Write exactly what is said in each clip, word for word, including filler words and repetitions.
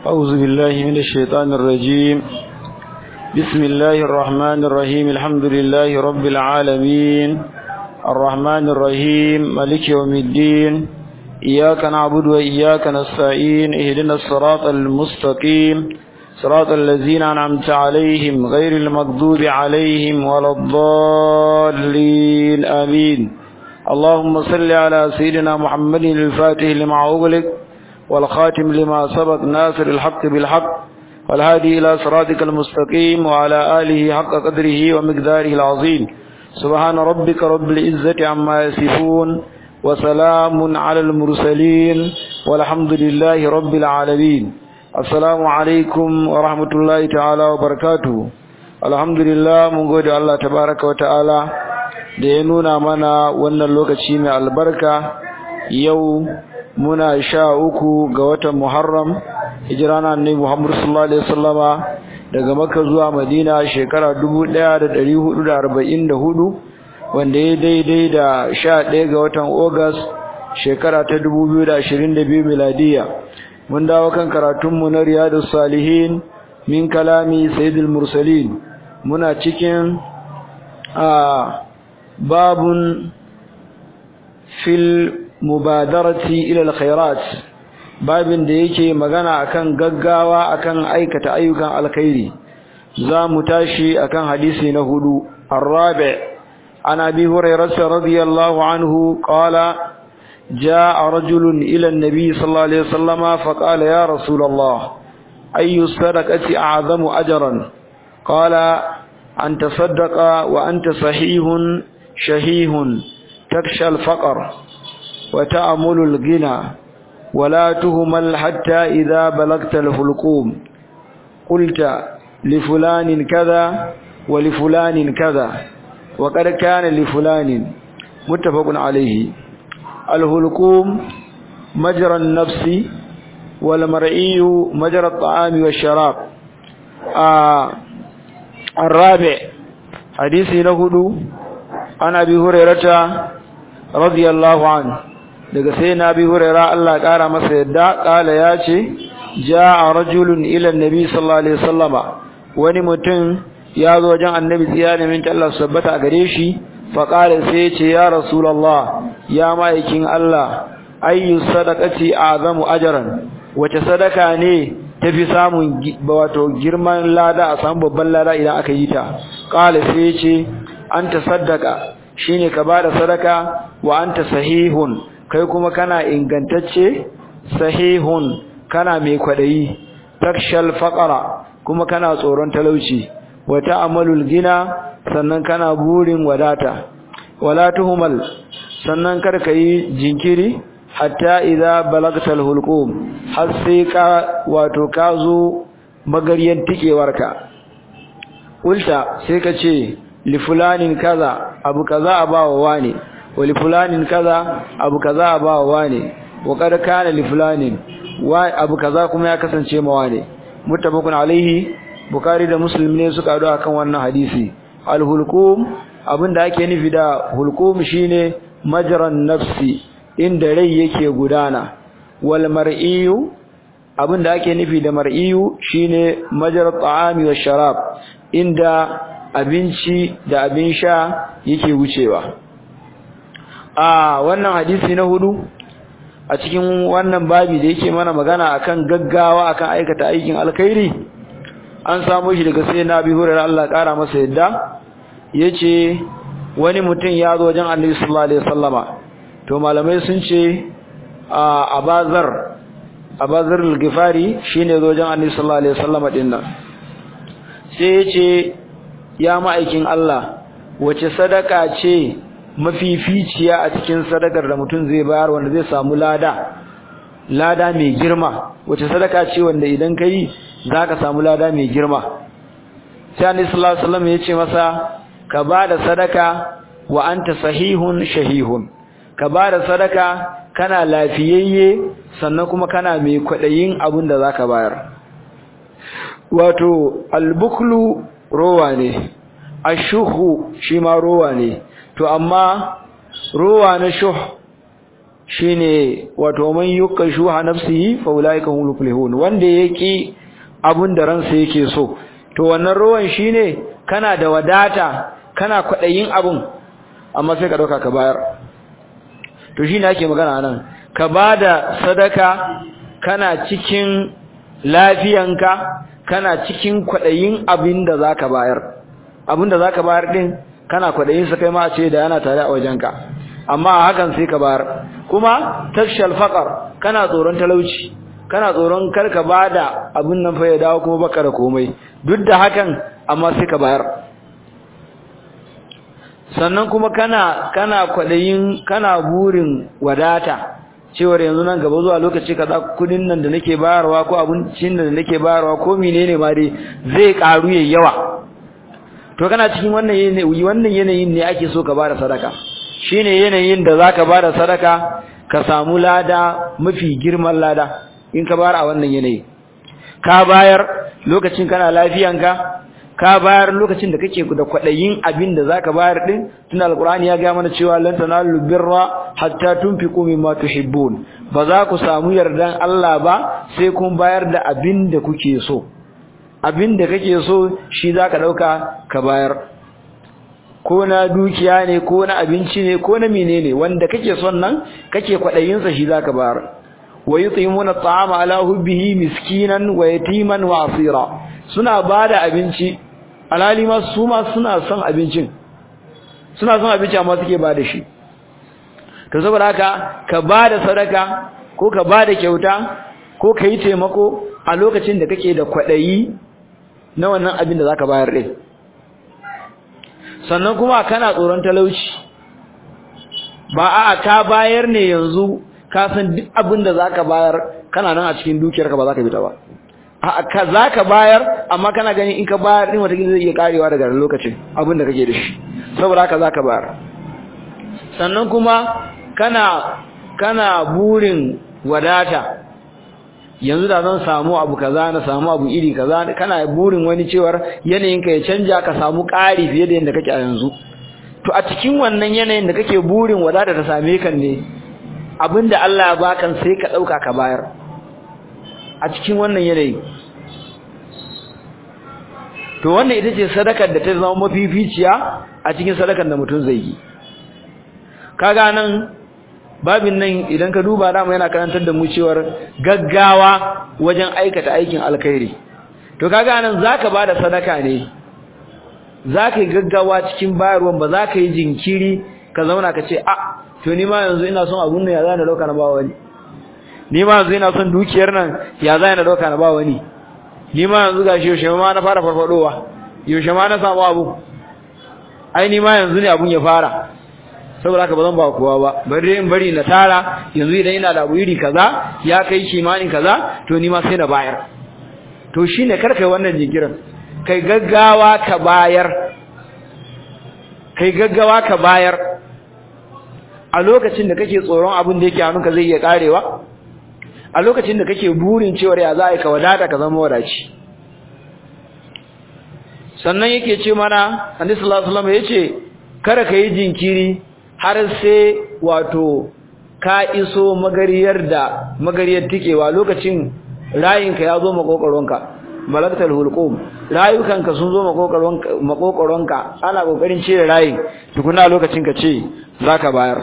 أعوذ بالله من الشيطان الرجيم. بسم الله الرحمن الرحيم. الحمد لله رب العالمين الرحمن الرحيم مالك يوم الدين. إياك نعبد وإياك نستعين. اهدنا الصراط المستقيم صراط الذين أنعمت عليهم غير المغضوب عليهم ولا الضالين آمين. اللهم صل على سيدنا محمد الفاتح لما أغلق والخاتم لما سبق ناصر الحق بالحق والهادي إلى صراطك المستقيم وعلى آله حق قدره ومقداره العظيم. سبحان ربك رب العزة عما يصفون وسلام على المرسلين والحمد لله رب العالمين. السلام عليكم ورحمة الله تعالى وبركاته. الحمد لله من gode Allah tabaraka wa ta'ala da ya nuna mana wannan lokaci mai albarka. Yau muna sha uku ga watan Muharram, hijira na Annabi Muhammad sallallahu alaihi wasallama daga Makka zuwa Madina shekara dubu ɗaya da ɗari hudu da arba'in da hudu, wanda ya daidai da sha ɗaya ga watan August shekara ta dubu biyu da ashirin da biyu miladiya. Mun dawo kan karatunmu na Riyadus Salihin min kalami Sayyidil Mursalin. Muna cikin a babun fil mubadarati ila alkhairat, babin da yake magana akan gaggawa akan aikata ayyukan alkhairi. Za mu tashi akan hadisi na hudu. Ar-rabi' an Abi Hurairah radiyallahu anhu qala جاء رجل إلى النبي صلى الله عليه وسلم فقال يا رسول الله أي الصدقة أعظم أجرا؟ قال أن تصدق وأنت صحيح شهيه تخشى الفقر وتأمل الغنى ولا تهمل حتى إذا بلغت الحلقوم قلت لفلان كذا ولفلان كذا وقد كان لفلان. متفق عليه. الحلقوم مجرى النفس والمرئي مجرى الطعام والشراب. آه الرابع حديث نهدو عن أبي هريرة رضي الله عنه daga sai na Abi Hurairah Allah kara masa yadda kala yace jaa rajulun ila annabi sallallahu alaihi wasallama, wani mutum ya zo wajen annabi tsiyani min Allah sabbata a gare shi. fa kala sai yace ya rasulullah, ya maikin Allah, ayyu sadaqati azamu ajran, wace sadaka ne tafi samun wato girman lada, a samu babban lada idan aka yi ta. kala sai yace anta saddaqa, shine ka bada sadaka, wa anta sahihun, kai kuma kana ingantacce, sahihun kana mai kwadayi, takshal faqara kuma kana tsoron talauci, wa ta'amalul gina sannan kana burin wadata, wala tuhmal sannan kar kai jinkiri hatta idza balagtal hulqum, har sai ka wato ka zo magariyan tikewarka. ulta sai ka ce li fulanin kaza, abu kaza abawa wani, wali fulanin kaza abu kaza abawa wane, wa kad kana li fulanin wa abu kaza kuma ya kasance ma wane. muttafaqun alaihi. Bukhari da Muslim ne suka hadu akan wannan hadisi. al hulqum, abinda ake nufi da hulqum shine majran nafsi, inda rai yake gudana. wal mar'iyu, abinda ake nufi da mar'iyu shine majrat ta'ami wash sharab, inda abinci da abin sha yake wucewa. a wannan hadisi na hudu a cikin wannan babi da yake mana magana akan gaggawa akan aikata aikin alkhairi, an samu shi daga sai Nabi Hurairah Allah kara masa yadda yace wani mutum ya zo wajen Annabi sallallahu alaihi wasallama. to malamai sun ce a Abazar Abazar al-Ghifari shine zo wajen Annabi sallallahu alaihi wasallama din nan. sai yace ya ma'aikin Allah, wace sadaka ce mafificiya a cikin sadakar da mutum zai bayar wanda zai samu lada lada mai girma? wace sadaka ce wanda idan kai zaka samu lada mai girma? sai Annabi sallallahu alaihi wasallam ya ce masa, ka bada sadaka wa anta sahihun shahihun, ka bada sadaka kana lafiyayye sannan kuma kana mai kwadayin abin da zaka bayar. wato albuklu rowa ne, ashuhu shi ma rowa ne. to amma rowa na shuh shine wato man yukashu nafsihi fa ulaika humul muflihun wanda yake abun da ransa yake so to wannan ruwan shine kana da wadata kana kwadayin abun amma sai ka dauka ka bayar to shine ake magana nan ka bada sadaka kana cikin lafiyanka kana cikin kwadayin abin da zaka bayar abin da zaka bayar din kana kwadayin sa kai ma ce da yana tare a wajenka amma hakan sai ka bayar kuma tashal faqar kana tsoron talauci kana tsoron karka bada abin nan fa ya dawo kuma baka da komai duk da hakan amma sai ka bayar sannan kuma kana kana kwadayin kana burin wadata cewar yanzu nan gaba zuwa lokaci kaza kudin nan da nake bayarwa ko abincin da nake bayarwa ko menene ma dai zai karu yayi yawa to kana cikin wannan yanayi wannan yanayin ne ake so ka bada sadaka shine yanayin da zaka bada sadaka ka samu lada mafi girman lada in ka bayar a wannan yanayi ka bayar lokacin kana lafiyanka ka bayar lokacin da kake da kwadayin abin da zaka bayar din tun alqur'ani ya ga mana cewa lan tanalu birra hatta tunfiqu mimma tuhibbun ba za ku samu yardan Allah ba sai kun bayar da abin da kuke so abin da kake so shi zaka dauka ka bayar ko na dukiya ne ko na abinci ne ko na menene wanda kake son nan kake kwadayin sa shi zaka bayar wa yutimuna at'ama ala hubbihi miskinan wa yatiman wa asira suna bada abinci alali ma su ma suna son abincin suna son abinci amma suke bada shi to saboda haka ka bada sadaka ko ka bada kyauta ko kai taimako a lokacin da kake da kwadayi na wannan abin da zaka bayar din sannan kuma kana tsoron talauci ba a'a ka bayar ne yanzu ka san duk abin da zaka bayar kana nan a cikin dukiyarka ba zaka bita ba a'a ka zaka bayar amma kana gani in ka bayar din wata zai iya karewa daga lokacin abin da kake da shi saboda haka zaka bayar sannan kuma kana kana burin wadata yanzu da zan samu abu kaza na samu abu iri kaza kana burin wani cewar yanayinka ya canja ka samu ƙari fiye da yanda kake a yanzu to a cikin wannan yanayin da kake burin wadata ta same ka ne abinda Allah ya baka sai ka dauka ka bayar a cikin wannan yanayi to wannan ita ce sadakar da ta zama mafificiya a cikin sadakar da mutum zai yi kaga nan babin nan idan ka duba dama yana karantar da mu cewar gaggawa wajen aikata aikin alkhairi to kaga nan zaka bada sadaka ne zaka yi gaggawa cikin bayarwan ba zaka yi jinkiri ka zauna ka ce a to ni ma yanzu ina son abun nan ya zana dauka na ba wani ni ma yanzu ina son dukiyar nan ya zana dauka na ba wani ni ma yanzu gashi yaushe ma na fara farfadowa yaushe ma na samu abu ai ni ma yanzu ne abun ya fara saboda haka bazan ba kowa ba bari in bari na tara yanzu idan ina da abu iri kaza ya kai kimanin kaza to ni ma sai na bayar to shine karkai wannan jinkirin kai gaggawa ka bayar kai gaggawa ka bayar a lokacin da kake tsoron abin da yake hannunka zai iya karewa a lokacin da kake burin cewa ya za ka wadata ka zama wadaci sannan yake ce mana Annabi sallallahu alaihi wasallam yace kada ka yi jinkiri har sai wato ka iso magariyar da magariyar tikewa lokacin rayinka ya zo makokaronka malakatul hulqum rayukanka sun zo makokaronka makokaronka ana kokarin cire rayin tukuna lokacin ka ce zaka bayar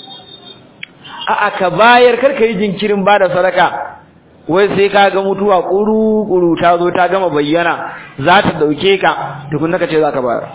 a aka bayar karka yi jinkirin bada sadaka wai sai ka ga mutuwa kuru kuru ta zo ta gama bayyana za ta dauke ka tukuna ka ce zaka bayar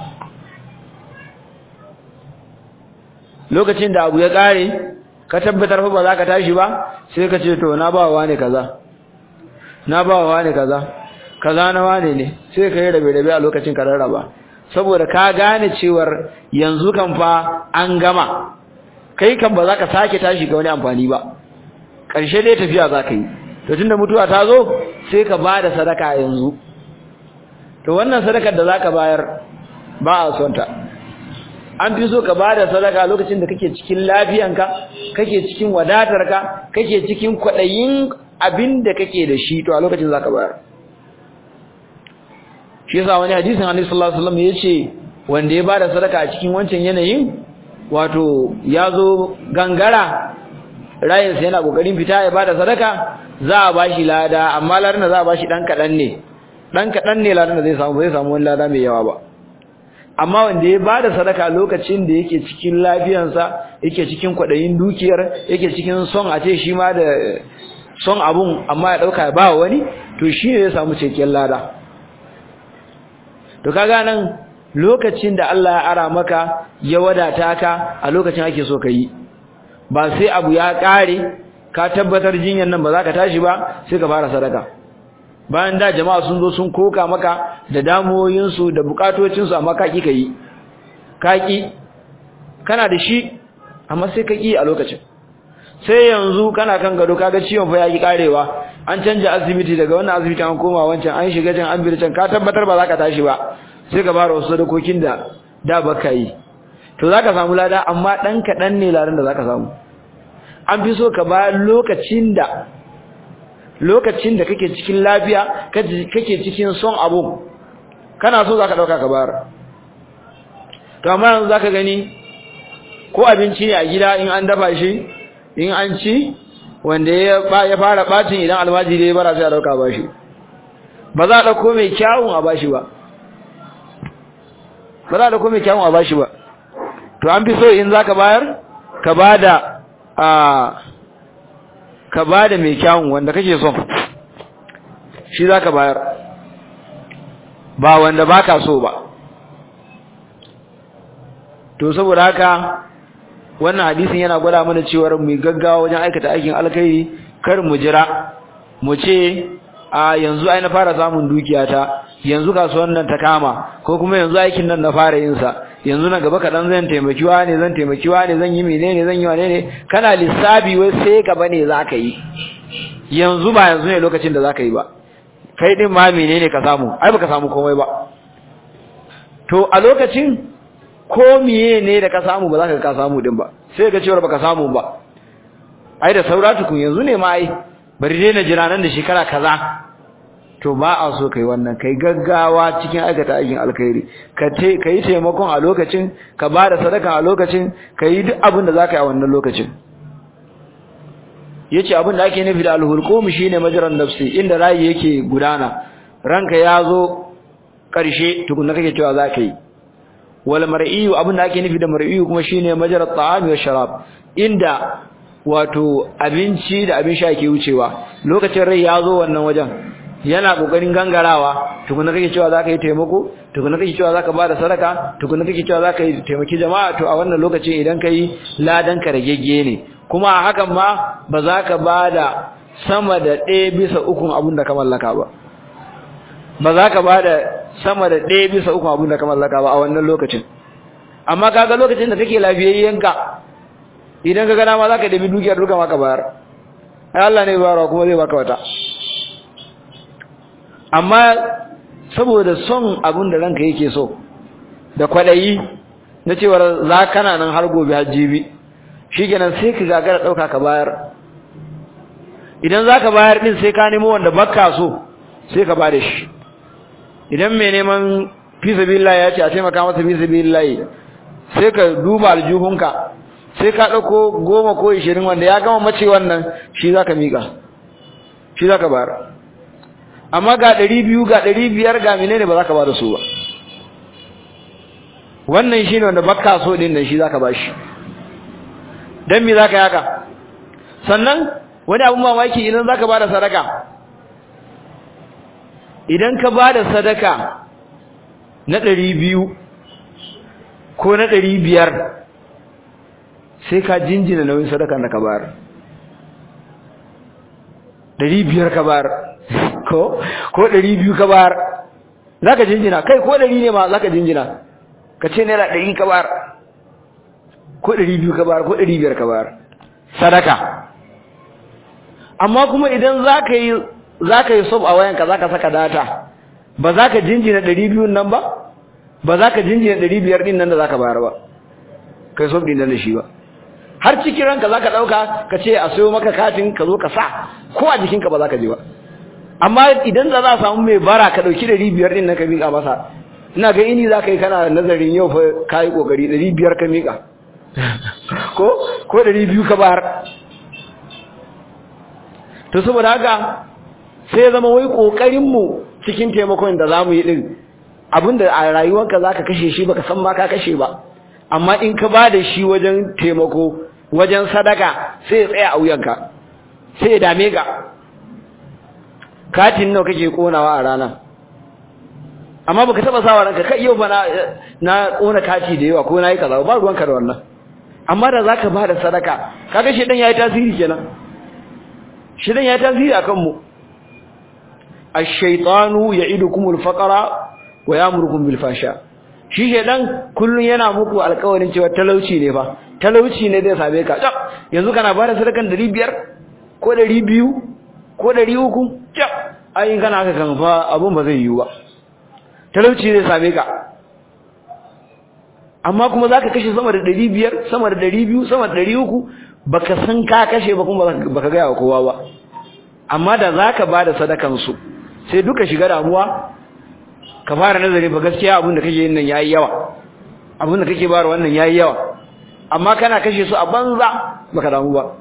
lokacin da abu ya kare ka tabbatar fa ba za ka tashi ba sai ka ce to na ba wa ne kaza na ba wa ne kaza kaza na wane ne sai ka yi rabe rabe a lokacin ka rarraba saboda ka gane cewar yanzu kan fa an gama kai kan ba za ka sake tashi ga wani amfani ba ƙarshe dai tafiya za ka yi to tunda mutuwa ta zo sai ka ba da sadaka yanzu to wannan sadakar da za ka bayar ba a son ta an fi so ka bada sadaka lokacin da kake cikin lafiyanka kake cikin wadatarka kake cikin kwadayin abin da kake da shi to a lokacin zaka bayar shi yasa wani hadisin Annabi sallallahu alaihi wasallam yace wanda ya bada sadaka a cikin wancan yanayin wato yazo gangara rayinsa yana kokarin fita ya bada sadaka za a bashi lada amma ladan da za a bashi dan kadan ne dan kadan ne ladan da zai samu zai samu wani lada mai yawa ba amma wanda ya bada sadaka lokacin da yake cikin lafiyarsa yake cikin kwadayin dukiyar yake cikin son a ce shi ma da son abun amma ya dauka ba wani to shi ne ya samu cikakken lada to kaga nan lokacin da Allah ya ara maka ya wadata ka a lokacin ake so ka yi ba sai abu ya kare ka tabbatar jinyar nan ba za ka tashi ba sai ka fara sadaka bayan da jama'a sun zo sun koka maka da damuwoyinsu da bukatocinsu amma ka ki ka yi ka ki kana da shi amma sai ka ki a lokacin sai yanzu kana kan gado kaga ciwon fa ya ki karewa an canja asibiti daga wannan asibiti an koma wancan an shiga can an bi can ka tabbatar ba za ka tashi ba sai ka fara wasu sadakokin da da baka yi to zaka samu lada amma dan kadan ne ladan da zaka samu an fi so ka ba lokacin da lokacin da kake cikin lafiya kake cikin son abu kana so zaka dauka ka bayar to amma yanzu zaka gani ko abinci ne a gida in an dafa shi in an ci wanda ya ya fara bacin idan almajiri ya bara sai a dauka bashi ba za a dauko mai kyawun a bashi ba ba za a dauko mai kyawun a bashi ba to an fi so in zaka bayar ka bada a ka bada mai kyawun wanda kake son shi zaka bayar ba wanda baka so ba to saboda haka wannan hadisin yana gwada mana cewa mu gaggawa wajen aikata aikin alkhairi kar mu jira mu ce a yanzu ai na fara samun dukiyata yanzu kasuwan nan ta kama ko kuma yanzu aikin nan na fara yin sa yanzu na gaba kadan zan taimaki wa ne zan taimaki wa ne zan yi menene zan yi wa ne kana lissabi wai sai ka bane zaka yi yanzu ba yanzu ne lokacin da zaka yi ba kai din ma menene ka samu ai baka samu komai ba to a lokacin ko miye ne da ka samu ba za ka ka samu din ba sai ka cewa baka samu ba ai da saura tukun yanzu ne ma ai bari dai na jira nan da shekara kaza to ba a so kai wannan kai gaggawa cikin aikata aikin alkhairi ka te kai taimakon a lokacin ka bada sadaka a lokacin kai duk abin da zaka yi a wannan lokacin yace abin da ake nufi da alhulqum shine majran nafsi inda rayi yake gudana ranka yazo karshe tukunna kake cewa zaka yi wal mar'iyu abin da ake nufi da mar'iyu kuma shine majrat ta'ami wa sharab inda wato abinci da abin sha ke wucewa lokacin rai yazo wannan wajen yana kokarin gangarawa tukunna kake cewa zaka yi taimako tukunna kake cewa zaka bada sadaka tukunna kake cewa zaka yi taimaki jama'a to a wannan lokacin idan kai ladan ka ragegge ne kuma a hakan ma ba za ka bada sama da ɗaya bisa uku abin da ka mallaka ba ba za ka bada sama da ɗaya bisa uku abin da ka mallaka ba a wannan lokacin amma kaga lokacin da kake lafiyayyenka idan ka gana ma za ka dabi dukiyar duka maka bayar ai Allah ne bayarwa kuma zai baka wata amma saboda son abin da ranka yake so da kwadayi na cewa za kana nan har gobe hajjibi shikenan sai ka gagara dauka ka bayar idan zaka bayar din sai ka nemo wanda baka so sai ka bada shi idan mai neman fi sabilillah ya ce a taimaka masa fi sabilillah sai ka duba aljuhunka sai ka dauko goma ko ishirin wanda ya gama mace wannan shi zaka mika shi zaka bayar amma ga ɗari biyu ga ɗari biyar ga menene ba zaka bada su ba wannan shine wanda baka so din nan shi zaka bashi dan me zaka yaka sannan wani abun mamaki idan zaka bada sadaka idan ka bada sadaka na ɗari biyu ko na ɗari biyar sai ka jinjina nauyin sadaka da ka bayar ɗari biyar ka bayar ko ko ɗari biyu ka bayar zaka jinjina kai ko ɗari ne ma zaka jinjina ka ce naira ɗari ka bayar ko ɗari biyu ka bayar ko ɗari biyar ka bayar sadaka amma kuma idan zaka yi zaka yi sub a wayanka zaka saka data ba zaka jinjina ɗari biyu nan ba ba zaka jinjina ɗari biyar din nan da zaka bayar ba kai sub din nan da shi ba har cikin ranka zaka dauka ka ce a sayo maka katin ka zo ka sa ko a jikinka ba zaka je ba amma idan za za samu mai bara ka dauki ɗari biyar din nan ka miƙa masa ina ga ini zaka yi kana nazarin yau fa kai kokari ɗari biyar ka miƙa ko ko ɗari biyu ka bayar to saboda haka sai ya zama wai kokarin mu cikin taimakon da zamu yi din abinda a rayuwarka zaka kashe shi baka san ma ka kashe ba amma in ka bada shi wajen taimako wajen sadaka sai ya tsaya a wuyanka sai ya dame ka katin nawa kake konawa a rana amma baka taba sawa ranka kai yau fa na na kona kati da yawa ko nayi kaza ba ruwanka da wannan amma da zaka bada sadaka kaga shedan yayi tasiri kenan shedan yayi tasiri akan mu ash-shaytanu ya'idukumul faqra wa ya'murukum bil fasha shi shedan kullun yana muku alƙawarin cewa talauci ne fa talauci ne zai same ka yanzu kana bada sadakan ɗari biyar ko ɗari biyu ko ɗari uku ai kana haka kan fa abun ba zai yiwu ba talauci zai same ka amma kuma zaka kashe sama da ɗari biyar sama da ɗari biyu sama da ɗari uku baka san ka kashe ba kuma baka ga kowa ba amma da zaka bada sadakan su sai duka shiga damuwa ka fara nazari ba gaskiya abin da kake yin nan yayi yawa abin da kake bayar wannan yayi yawa amma kana kashe su a banza baka damu ba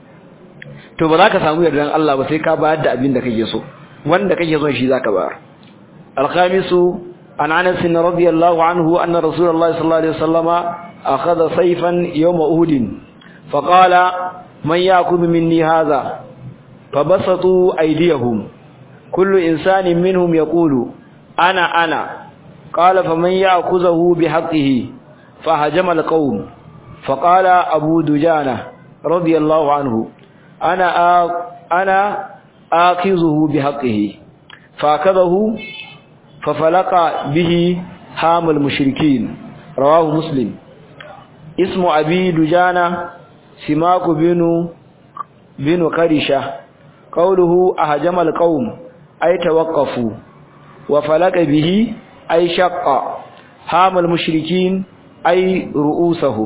to ba za ka samu yardan Allah ba sai ka bayar da abin da kake so wanda kake so shi zaka bayar al-khamisu an Anas radiyallahu anhu anna Rasulullah sallallahu alaihi wasallama akhadha sayfan yawm Uhud faqala man ya'khudhu minni hadha fabasatu aydiyahum kullu insanin minhum yaqulu ana ana qala faman ya'khudhu bihaqqihi fahajama al-qawm faqala Abu Dujana radiyallahu anhu ana ana آخذه بحقه فأخذه ففلق به هام المشركين رواه مسلم اسم أبي دجانة سماك بن بن قرشة قوله أهجم القوم أي توقفوا وفلق به أي شق هام المشركين أي رؤوسهم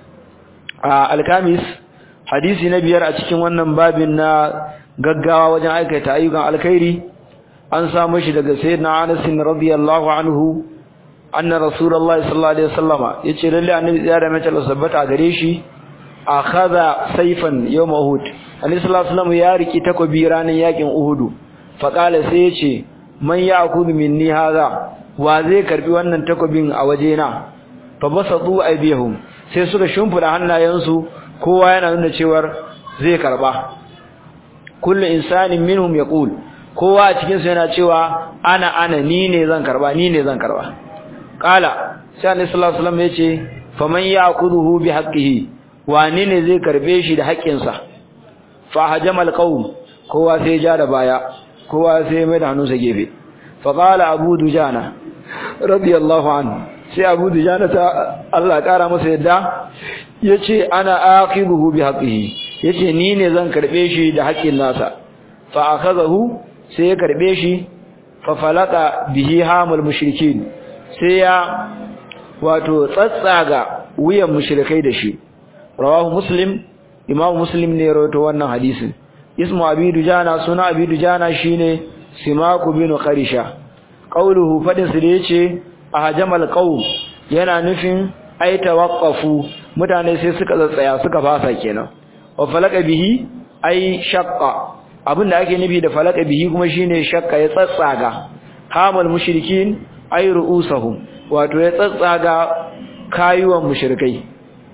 آه الكامس حديث نبي أتكلم ونن بابنا gaggawa wajen aikata ayyukan alkhairi an samu shi daga sayyidina Anas radiyallahu anhu anna rasulullahi sallallahu alaihi wasallama yace lalle annabi ya da mace sabbata gare shi akhadha sayfan yawm uhud annabi sallallahu alaihi wasallam ya riki takobi ranan yakin uhud fa qala sai yace man ya'khudhu minni hadha wa zai karbi wannan takobin a wajena fa basatu aydihum sai suka shimfida hannayensu kowa yana nuna cewa zai karba kullu insanin minhum yaqul kowa a cikin su yana cewa ana ana ni ne zan karba ni ne zan karba qala sai annabi sallallahu alaihi wasallam yace faman ya'khudhu bihaqqihi wani ne zai karbe shi da haƙƙin sa fa hajamal qaum kowa sai ja da baya kowa sai mai da hannunsa gefe fa qala abu dujana radiyallahu anhu sai abu dujana ta Allah kara masa yadda yace ana aqibuhu bihaqqihi yace ni ne zan karbe shi da haƙin nasa fa akhadahu sai ya karbe shi fa falaka bihi hamul mushrikin sai ya wato tsatsaga wuyan mushrikai da shi rawahu muslim imam muslim ne rawaito wannan hadisin ismu abi dujana suna abi dujana shine simaku bin qarisha qawluhu fadin su da yace ahjamal qaum yana nufin ai tawaqqafu mutane sai suka tsatsaya suka fasa kenan wa falaka bihi ai shaqqa abinda ake nufi da falaka bihi kuma shine shaqqa ya tsatsaga hamal mushrikin ai ru'usahum wato ya tsatsaga kayuwan mushrikai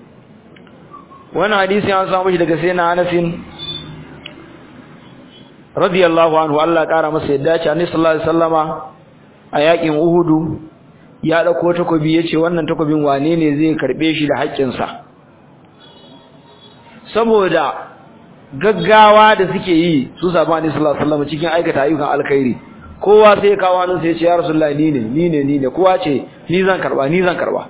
wannan hadisi an samu shi daga sayyidina Anas radiyallahu anhu Allah kara masa yadda ce annabi sallallahu alaihi wasallama a yakin Uhud ya dauko takobi yace wannan takobin wane ne zai karbe shi da haƙƙin sa saboda gaggawa da suke yi su sabani sallallahu alaihi wasallam cikin aikata ayyukan alkhairi kowa sai kawo nan sai ya ce ya rasulullahi ni ne ni ne ni ne kowa ce ni zan karba ni zan karba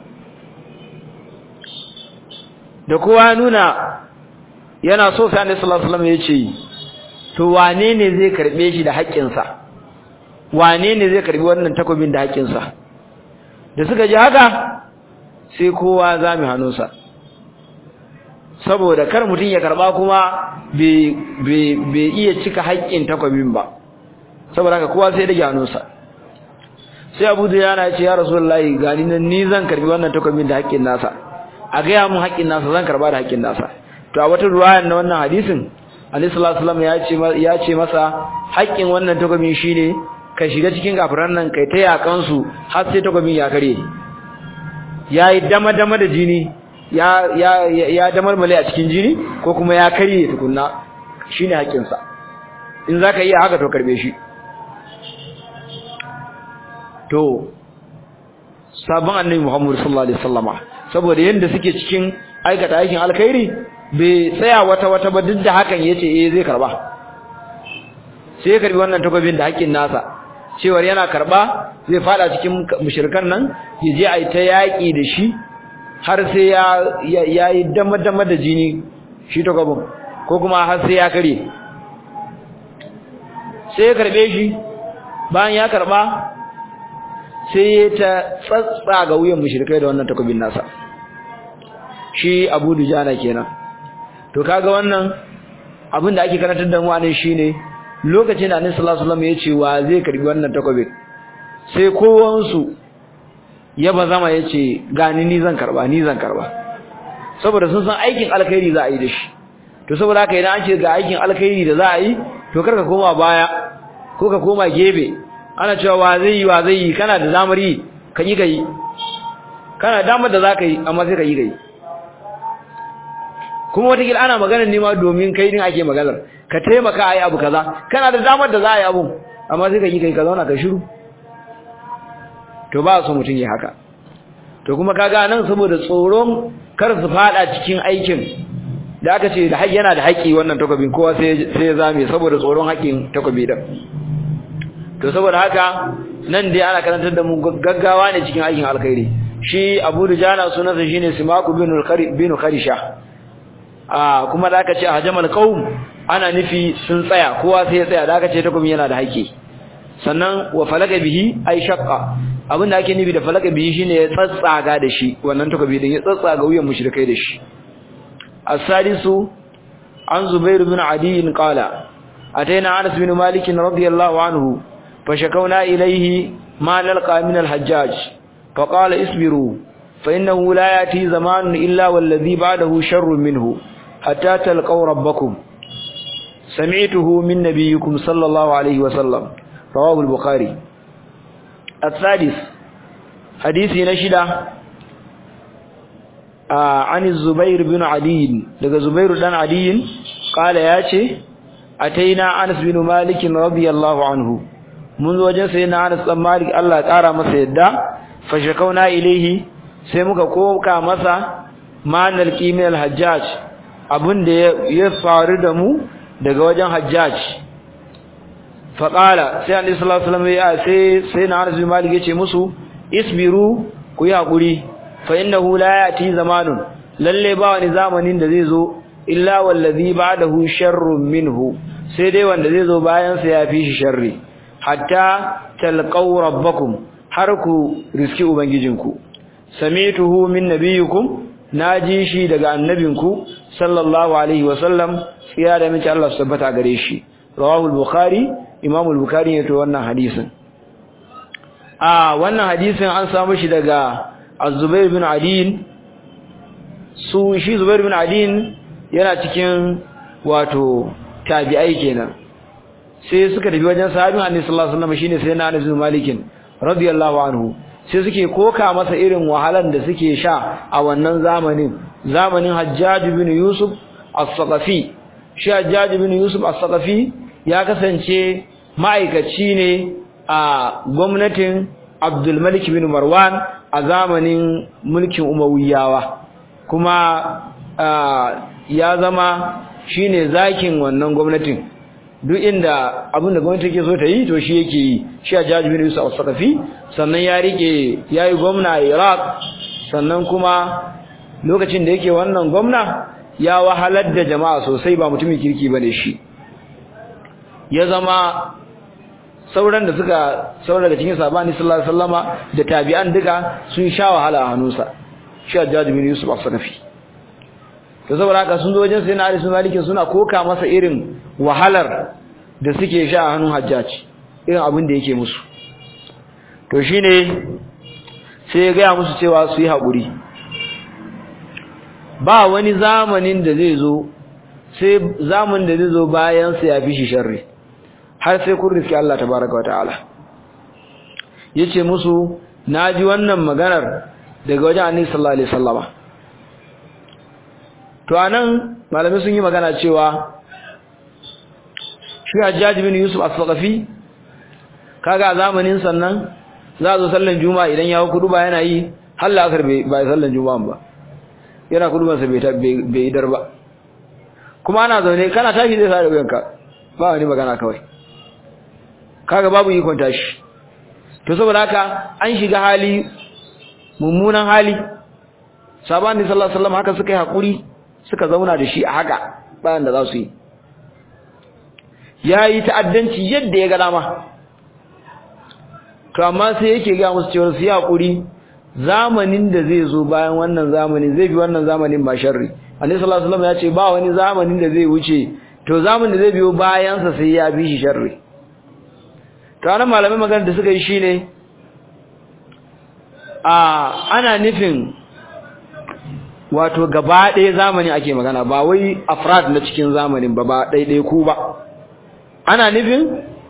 da kowa nuna yana so sai annabi sallallahu alaihi wasallam ya ce to wane ne zai karbe shi da haƙƙin sa wane ne zai karbi wannan takobin da haƙƙin sa da suka ji haka sai kowa zami hannunsa saboda kar mutun ya karba kuma bai bai iya cika haƙƙin takobin ba saboda haka kowa sai da hannunsa sai Abu Duyana ya ce ya Rasulullahi gani nan ni zan karbi wannan takobin da haƙƙin nasa a ga ya mun haƙƙin nasa zan karba da haƙƙin nasa to a wata ruwayar na wannan hadisin Annabi sallallahu alaihi wasallam ya ce ya ce masa haƙƙin wannan takobin shine ka shiga cikin kafiran nan kai ta yakan su har sai takobin ya kare yayi dama dama da jini ya ya ya damarmale a cikin jini ko kuma ya kare tukunna shine haƙƙin sa in zaka iya haka to karbe shi to sabon Annabi Muhammad sallallahu alaihi wasallama saboda yanda suke cikin aikata aikin alkhairi bai tsaya wata wata ba duk da hakan yace eh zai karba sai ya karbi wannan takobin da haƙin nasa cewar yana karba zai fada cikin mushrikan nan ya je ai ta yaki da shi har sai ya yayi dama dama da jini shi takobin ko kuma har sai ya kare sai ya karbe shi bayan ya karba sai ya ta tsatsa ga wuyan mushrikai da wannan takobin nasa shi Abu Dujana kenan to kaga wannan abin da ake karantar da mu anan shine lokacin da Annabi sallallahu alaihi wasallam ya ce wa zai karbi wannan takobin sai kowan su ya bazama yace gani ni zan karba ni zan karba saboda sun san aikin alkhairi za a yi da shi to saboda haka idan an ce ga aikin alkhairi da za a yi to karka koma baya ko ka koma gebe ana cewa wa zai yi wa zai yi kana da damar yi kan yi kai kana damar da zaka yi amma sai ka yi kai kuma wata kila ana magana ne ma domin kai din ake maganar ka taimaka ayi abu kaza kana da damar da za a yi abu amma sai ka yi kai ka zauna ka shiru to ba so mutun yi haka to kuma kaga nan saboda tsoron kar su fada cikin aikin da aka ce da haƙi yana da haƙi wannan takobin kowa sai sai ya zame saboda tsoron haƙin takobi din to saboda haka nan dai ana karantar da mu gaggawa ne cikin aikin alkhairi shi Abu Dujana sunansa shine Simaku bin bin Kharisha ah kuma da aka ce hajamal qaum ana nufi sun tsaya kowa sai ya tsaya da aka ce takobi yana da haƙi sannan wa falaka bihi ay shaqqa abinda ake nufi da falaka bihi shine ya tsatsaga da shi wannan takobi din ya tsatsaga wuyan mushrikai da shi as-sadisu an Zubair bin Adi qala ataina Anas bin Malik radiyallahu anhu fashakawna ilayhi ma nalqa min al-hajjaj faqala isbiru fa innahu la yati zamanun illa walladhi ba'dahu sharrun minhu hatta talqaw rabbakum sami'tuhu min nabiyyikum sallallahu alayhi wa sallam rawahu al-bukhari الثالث حديث نشدة عن الزبير بن عدي لقى زبير بن عدي قال ياتي أتينا أنس بن مالك رضي الله عنه منذ وجه سيدنا أنس بن مالك الله تعالى مسيدا فشكونا إليه سيمك كوكا مسا ما نلقي من الحجاج abin da ya faru da mu daga wajen hajjaj faqala sai annabi sallallahu alaihi wasallam ya sai sai na Anas bin Malik yace musu isbiru ku yi hakuri fa innahu la yati zamanun lalle ba wani zamanin da zai zo illa wallazi ba'dahu sharrun minhu sai dai wanda zai zo bayan sa ya fi shi sharri hatta talqaw rabbakum har ku riski ubangijinku samituhu min nabiyikum naji shi daga annabinku sallallahu alaihi wasallam ya da mace Allah tabbata gare shi rawahu al-bukhari imam al-bukhari ne to wannan hadisin a wannan hadisin an samu shi daga az-zubair bin adi su shi zubair bin adi yana cikin wato tabi'ai kenan sai suka tafi wajen sahabin annabi sallallahu alaihi wasallam shine sai na Anas bin Malik radiyallahu anhu sai suke koka masa irin wahalan da suke sha a wannan zamanin zamanin Hajjaj bin Yusuf as-Saqafi shi Hajjaj bin Yusuf as-Saqafi ya kasance ma'aikaci ne a gwamnatin Abdul Malik bin Marwan a zamanin mulkin Umayyawa kuma ya zama shine zakin wannan gwamnatin duk inda abin da gwamnati take so ta yi to shi yake yi shi Hajjaj bin Yusuf as-Saqafi sannan ya rike yayi gwamna a Iraq sannan kuma lokacin da yake wannan gwamna ya wahalar da jama'a sosai ba mutumin kirki bane shi ya zama sauran da suka sauran daga cikin sahabani sallallahu alaihi wasallama da tabi'an duka sun sha wahala a hannunsa shi Hajjaj bin Yusuf as-Saqafi to saboda haka sun zo wajen sai na Ali sun Malik suna koka masa irin wahalar da suke sha a hannun Hajjaj irin abin da yake musu to shine sai ya ga musu cewa su yi hakuri ba wani zamanin da zai zo sai zamanin da zai zo bayan sa ya fi shi sharri har sai kun riski Allah tabaraka wa ta'ala yace musu naji wannan maganar daga wajen Annabi sallallahu alaihi wasallama to anan malamai sun yi magana cewa shi Hajjaj bin Yusuf as-Saqafi kaga a zamanin sannan za zo sallan juma'a idan ya kudu ba yana yi har la'asar bai bai sallan juma'a ba yana kudu ba sai bai bai idar ba kuma ana zaune kana tashi zai sa da uyanka ba wani magana kawai kaga babu ikon tashi to saboda haka an shiga hali mummunan hali sabani sallallahu alaihi wasallam haka suka yi hakuri suka zauna da shi a haka bayan da za su yi yayi ta'addanci yadda ya ga dama to amma sai yake ga musu cewa su yi hakuri zamanin da zai zo bayan wannan zamanin zai bi wannan zamanin ba sharri annabi sallallahu alaihi wasallam ya ce ba wani zamanin da zai wuce to zamanin da zai biyo bayan sa sai ya bi shi sharri to anan malamai magana da suka yi shine a ana nufin wato gaba ɗaya zamani ake magana ba wai afrad na cikin zamanin ba ba ɗaiɗai ku ba ana nufin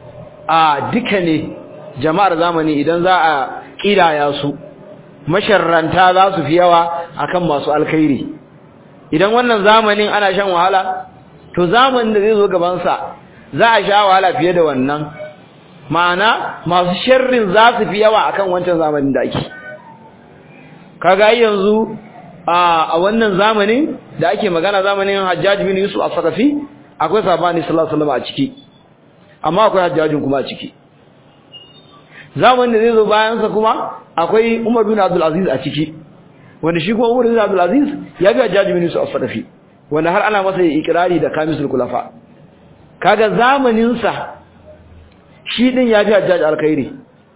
a duka ne jama'ar zamani idan za a kidaya su masharranta za su fi yawa akan masu alkhairi idan wannan zamanin ana shan wahala to zamanin da zai zo gaban sa za a sha wahala fiye da wannan ma'ana masu sharrin za su fi yawa akan wancan zamanin da ake kaga yanzu a wannan zamanin da ake magana zamanin Hajjaj bin Yusuf as-Saqafi akwai sabani sallallahu alaihi wasallam a ciki amma akwai Hajjajin kuma a ciki zamanin da zai zo bayan sa kuma akwai Umar bin Abdul Aziz a ciki wanda shi kuma Umar bin Abdul Aziz ya ga Hajjaj bin Yusuf as-Saqafi wanda har ana masa ikrari da kamisul kulafa kaga zamanin sa shi din ya fi Hajjaj alkhairi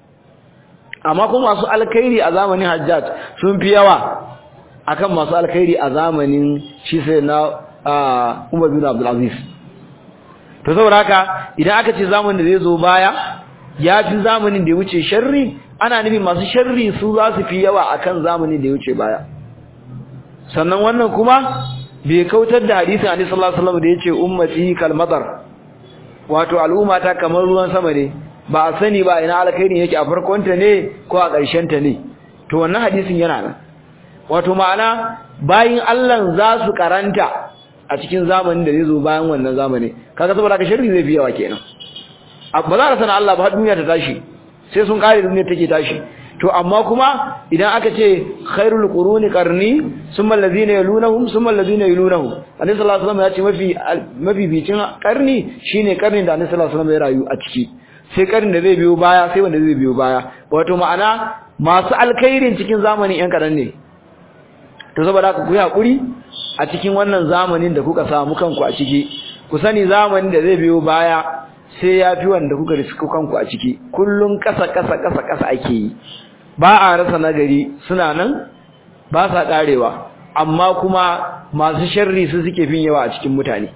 amma kuma masu alkhairi a zamanin Hajjaj sun fi yawa akan masu alkhairi a zamanin shi sai na Umar bin Abdul Aziz to saboda haka idan aka ce zamanin da zai zo baya ya fi zamanin da ya wuce sharri ana nufin masu sharri su za su fi yawa akan zamanin da ya wuce baya sannan wannan kuma bai kautar da hadisin Annabi sallallahu alaihi wasallam da yace ummati kal madar wato al'umma ta kamar ruwan sama ne ba a sani ba ina alkhairin yake a farkon ta ne ko a ƙarshen ta ne to wannan hadisin yana nan wato ma'ana bayin Allah za su karanta a cikin zamanin da zai zo bayan wannan zamani kaga saboda ka sharri zai fi yawa kenan ba za ka sana Allah ba har duniya ta tashi sai sun kare duniya take tashi to amma kuma idan aka ce khairul quruni qarni summa allazina yalunhum summa allazina yalunhum annabi sallallahu alaihi wasallam ya ce mafi mafi bicin qarni shine qarnin da annabi sallallahu alaihi wasallam ya rayu a ciki sai qarnin da zai biyo baya sai wanda zai biyo baya wato ma'ana masu alkhairin cikin zamanin yan kadan ne to saboda haka ku yi hakuri a cikin wannan zamanin da kuka samu kanku a ciki ku sani zamanin da zai biyo baya sai ya fi wanda kuka risku kanku a ciki kullun kasa kasa kasa kasa ake yi ba a rasa nagari suna nan ba sa karewa amma kuma masu sharri su suke fin yawa a cikin mutane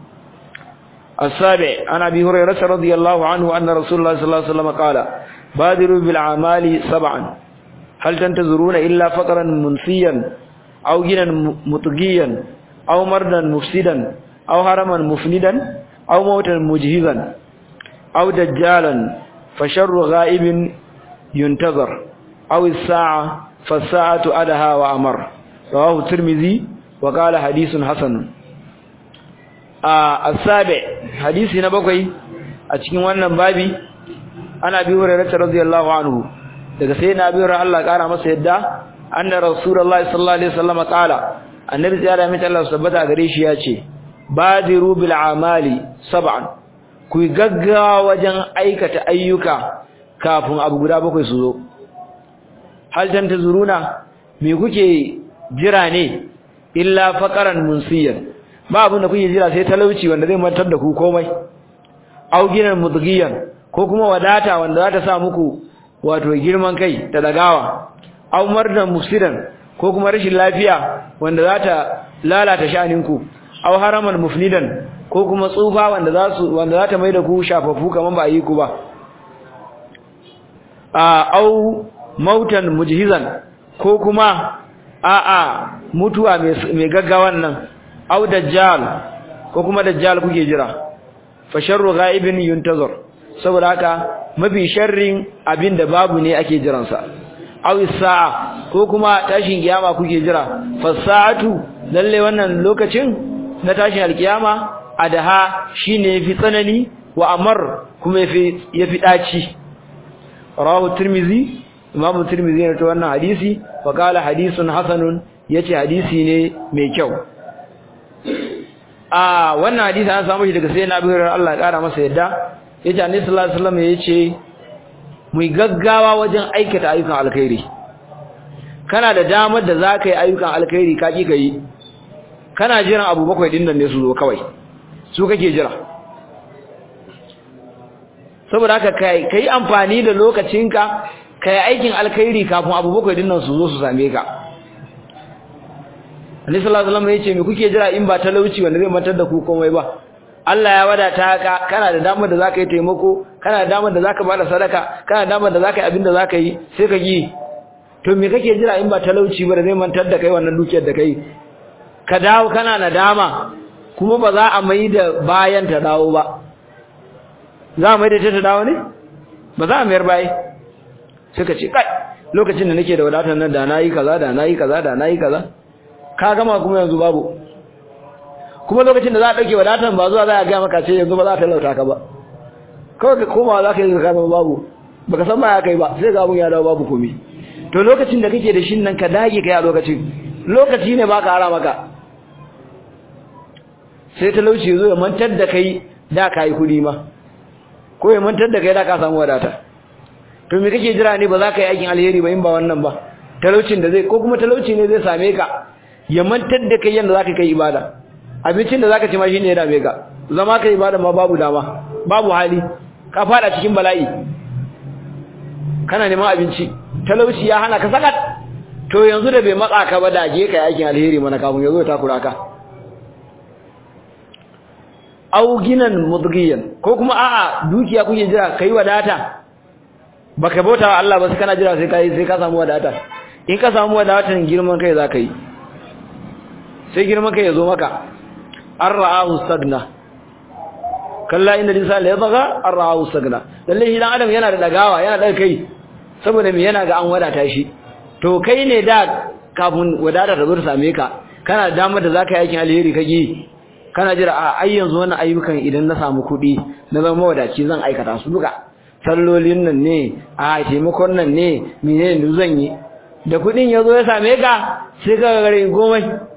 as-sabi ana bi hurairah radiyallahu anhu anna rasulullah sallallahu alaihi wasallam qala badiru bil a'mali sab'an hal tantazuruna illa faqran munsiyan aw ginan mutghiyan aw mardan mufsidan aw haraman mufnidan aw mautan mujhizan aw dajjalan fasharru ghaibin yuntazar aw as-sa'a fas-sa'atu adaha wa amar rawahu tirmidhi wa qala hadithun hasan as-sabi hadisi na bakwai a cikin wannan babi ana bi hurairah radiyallahu anhu daga sayyidina abi hurairah Allah kara masa yadda anna rasulullahi sallallahu alaihi wasallam qala annabi ya mai Allah subhanahu gare shi yace badiru bil amali sab'an ku gaggawa wajen aikata ayyuka kafin abu guda bakwai su zo hal tantazuruna me kuke jira ne illa faqaran munsiyan ba abin da kuke jira sai talauci wanda zai mantar da ku komai au ginan mudghiyan ko kuma wadata wanda za ta sa muku wato girman kai da dagawa au mardan mufsidan ko kuma rashin lafiya wanda za ta lalata sha'aninku au haraman mufnidan ko kuma tsufa wanda za su wanda za ta maida ku shafafu kaman ba yi ku ba a au mautan mujhizan ko kuma a a mutuwa mai gaggawan nan au dajjal ko kuma dajjal kuke jira fa sharru ghaibin yuntazar saboda haka mafi sharrin abinda babu ne ake jiran sa aw sa'a ko kuma tashin kiyama kuke jira fa sa'atu lalle wannan lokacin na tashin alkiyama adaha shine yafi tsanani wa amar kuma yafi yafi daci rawu tirmizi imamu tirmizi ne to wannan hadisi fa qala hadithun hasanun yace hadisi ne mai kyau a wannan hadisi an samu shi daga sayyidina Abu Hurairah Allah ya kara masa yadda yace Annabi sallallahu alaihi wasallam yace mu gaggawa wajen aikata ayyukan alkhairi kana da damar da zaka yi ayyukan alkhairi ka ki kai kana jiran abu bakwai din nan ne su zo kawai su kake jira saboda haka kai kai amfani da lokacinka kai aikin alkhairi kafin abu bakwai din nan su zo su same ka Annabi sallallahu alaihi wasallam yace me kuke jira in ba talauci wanda zai mantar da ku komai ba Allah ya wadata ka kana da damar da zaka yi taimako kana da damar da zaka bada sadaka kana da damar da zaka yi abin da zaka yi sai ka yi to me kake jira in ba talauci ba da zai mantar da kai wannan dukiyar da kai ka dawo kana nadama kuma ba za a mai da bayan ta dawo ba za a mai da ta dawo ne ba za a mayar bai sai ka ce kai lokacin da nake da wadatar nan da nayi kaza da nayi kaza da nayi kaza ka gama kuma yanzu babu kuma lokacin da za a dauke wadatan ba zuwa za a ga maka ce yanzu ba za ta lauta ka ba kawai ka koma za ka yi zakka babu baka san ma ya kai ba sai ga abun ya dawo babu komai to lokacin da kake da shin nan ka dage kai a lokacin lokaci ne ba ka ara maka sai talauci yazo ya mantar da kai da kai kudi ma ko ya mantar da kai da ka samu wadata to me kake jira ne ba za ka yi aikin alheri ba in ba wannan ba talaucin da zai ko kuma talauci ne zai same ka ya mantar da kai yanda zaka kai ibada abincin da zaka ci ma shine ya dame ka zama kai ibada ma babu dama babu hali ka fada cikin bala'i kana neman abinci talauci ya hana ka sakat to yanzu da bai matsa ka ba da je kai aikin alheri mana kafin yazo ta kuraka au ginan mudghiyan ko kuma a'a dukiya kuke jira kai wadata baka bauta wa Allah ba sai kana jira sai kai sai ka samu wadata in ka samu wadatan girman kai zaka yi sai girman kai yazo maka ar-ra'ahu stagna kalla inna al-insana la yatgha ar-ra'ahu stagna lalle shi dan adam yana da dagawa yana da kai saboda me yana ga an wadata shi to kai ne da kafin wadata ta zo ta same ka kana da damar da zaka yi aikin alheri kage kana jira a ai yanzu wannan ayyukan idan na samu kuɗi na zama wadaci zan aikata su duka sallolin nan ne a taimakon nan ne menene da zan yi da kuɗin yazo ya same ka sai ka gare gomai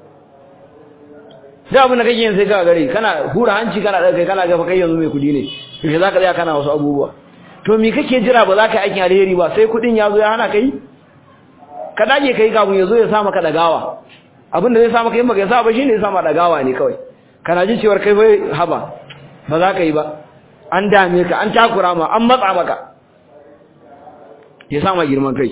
da abin da kake yin sai ka gare kana hura hanci kana da kai kana ga fa kai yanzu mai kuɗi ne sai zaka tsaya kana wasu abubuwa to me kake jira ba za ka aikin alheri ba sai kuɗin yazo ya hana kai ka dage kai kafin yazo ya sa maka dagawa abin da zai sa maka yin maka ya sa ba shine ya sa maka dagawa ne kawai kana jin cewar kai bai haba ba za ka yi ba an dame ka an takura ma an matsa maka ya sa ma girman kai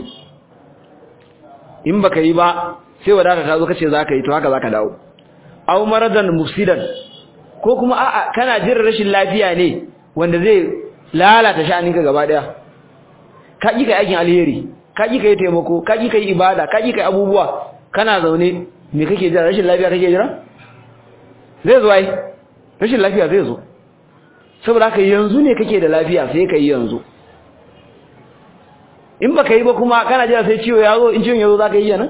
in baka yi ba sai wadata ta zo kace za ka yi to haka za ka dawo aw maradan mufsidan ko kuma a'a kana jin rashin lafiya ne wanda zai lalata sha'aninka gaba daya ka ki kai aikin alheri ka ki kai taimako ka ki kai ibada ka ki kai abubuwa kana zaune me kake jira rashin lafiya kake jira zai zo ai rashin lafiya zai zo saboda haka yanzu ne kake da lafiya sai kai yanzu in baka yi ba kuma kana jira sai ciwo ya zo in ciwon ya zo zaka yi yana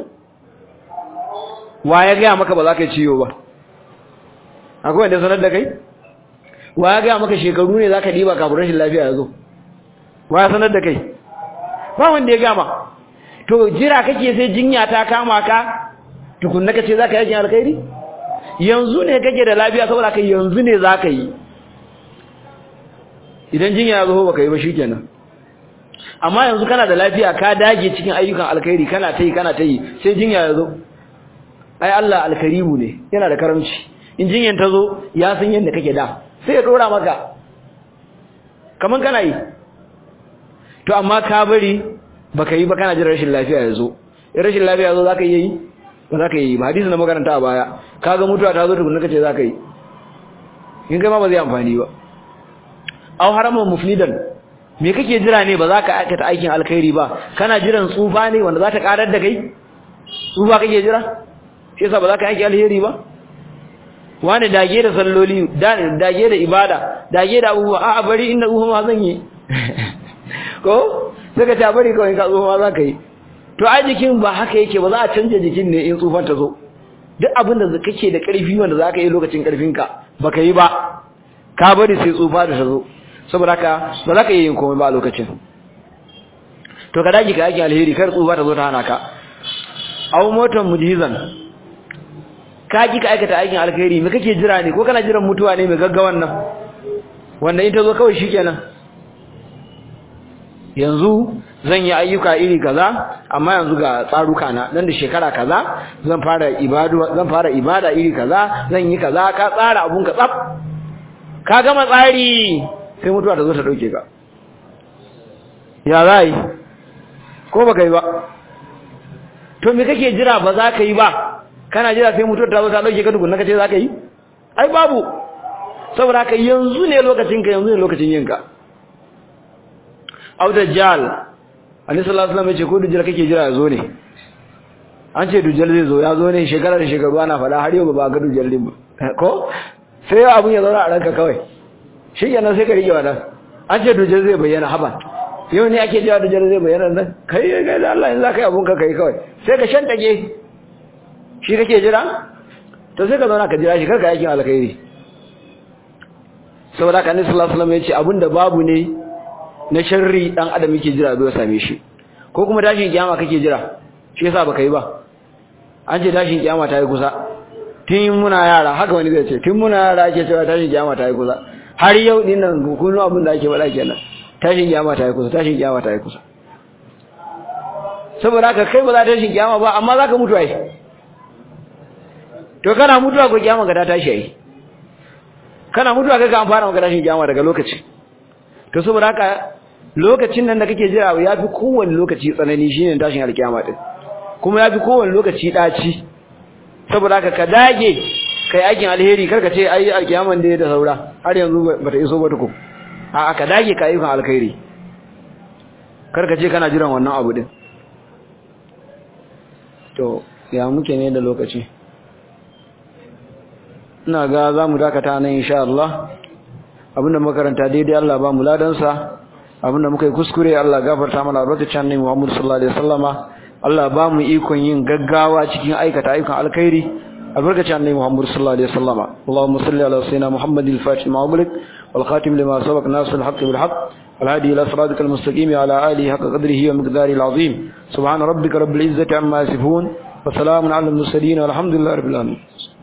wa ya ga maka ba zaka yi ciwo ba akwai wanda sanar da kai wa ya ga maka shekaru ne zaka diba kafin rashin lafiya ya zo wa ya sanar da kai ba wanda ya gama to jira kake sai jinya ta kama ka tukunna kace zaka yi alkhairi yanzu ne kake da lafiya saboda kai yanzu ne zaka yi idan jinya ya zo baka yi ba shikenan amma yanzu kana da lafiya ka dage cikin ayyukan alkhairi kana tayi kana tayi sai jinya ya zo ai Allah alkarimu ne yana da karamci in jinyan ta zo ya san yanda kake da sai ya dora maka kaman kana yi to amma ka bari baka yi ba kana jin rashin lafiya ya zo in rashin lafiya ya zo zaka yi ba zaka yi ba hadisi na makaranta a baya kaga mutuwa ta zo tukunna kace zaka yi in kai ma ba zai amfani ba aw haramun mufnidan me kake jira ne ba za ka aikata aikin alkhairi ba kana jiran tsufa ne wanda za ta karar da kai tsufa kake jira shi yasa ba za ka aiki alheri ba wani dage da salloli dage da ibada dage da abubuwa a bari inda tsufa ma zan yi ko sai ka ta bari kawai ka tsufa ma za ka yi to a jikin ba haka yake ba za a canja jikin ne in tsufan ta zo duk abin da kake da karfi wanda za ka yi lokacin karfinka ba ka yi ba ka bari sai tsufa da ta zo saboda haka ba za ka yi yin komai ba a lokacin to ka dage ka yake alheri kar tsufa ta zo ta hana ka aw motan mujizan ka ki ka aikata aikin alkhairi me kake jira ne ko kana jiran mutuwa ne mai gaggawan nan wanda in ta zo kawai shikenan yanzu zan yi ayyuka iri kaza amma yanzu ga tsaruka na nan da shekara kaza zan fara ibadu zan fara ibada iri kaza zan yi kaza ka tsara abun ka tsaf ka gama tsari sai mutuwa ta zo ta dauke ka ya zai ko baka yi ba to me kake jira ba za ka yi ba kana jira sai mutuwar ta zo ta dauke ka tukunna kace za ka yi ai babu saboda haka yanzu ne lokacin ka yanzu ne lokacin yinka au dajjal annabi sallallahu alaihi wasallam ya ce ko dujjal kake jira yazo ne an ce dujjal zai zo ya zo ne shekara da shekaru ana fada har yau ba ga dujjal din ba ko sai abun ya zauna a ranka kawai shi kenan sai ka rike wannan an ce dujjal zai bayyana haba yau ne ake jira dujjal zai bayyana nan kai ga da Allah in zaka yi abun ka kai kawai sai ka shantage shi kake jira to sai ka zauna ka jira shi karka yakin alkhairi saboda kan Annabi sallallahu alaihi wasallam yace abinda babu ne na sharri dan adam yake jira zai same shi ko kuma tashin kiyama kake jira shi yasa baka yi ba an ce tashin kiyama ta yi kusa tun muna yara haka wani zai ce tun muna yara ake cewa tashin kiyama ta yi kusa har yau din nan kullu abin da ake faɗa kenan tashin kiyama ta yi kusa tashin kiyama ta yi kusa saboda haka kai ba za tashin kiyama ba amma zaka mutu ai to kana mutuwa ko kiyama ga ta tashi ai kana mutuwa kai ka an fara maka tashin kiyama daga lokaci to saboda haka lokacin nan da kake jira ya fi kowanne lokaci tsanani shine tashin alkiyama din kuma ya fi kowanne lokaci daci saboda haka ka dage kai aikin alheri karka ce ai alkiyaman da da saura har yanzu bata iso ba tuku a ka dage ka ayyukan alkhairi karka ce kana jiran wannan abu din to ya muke ne da lokaci ina ga zamu dakata nan insha Allah abinda makaranta daidai Allah ba mu ladansa abinda muka yi kuskure Allah gafarta mana albarkacin annabi Muhammad sallallahu alaihi wasallama Allah ba mu ikon yin gaggawa cikin aikata ayyukan alkhairi albarkacin annabi Muhammad sallallahu alaihi wasallama Allahumma salli ala sayyidina Muhammadil fatih ma'amalik wal khatim lima sabaq nasr al haqq bil haqq wal hadi ila siratikal mustaqim ala alihi haqq qadrihi wa miqdarihi al azim subhana rabbika rabbil izzati amma yasifun wa salamun ala al mursalin walhamdulillahi rabbil alamin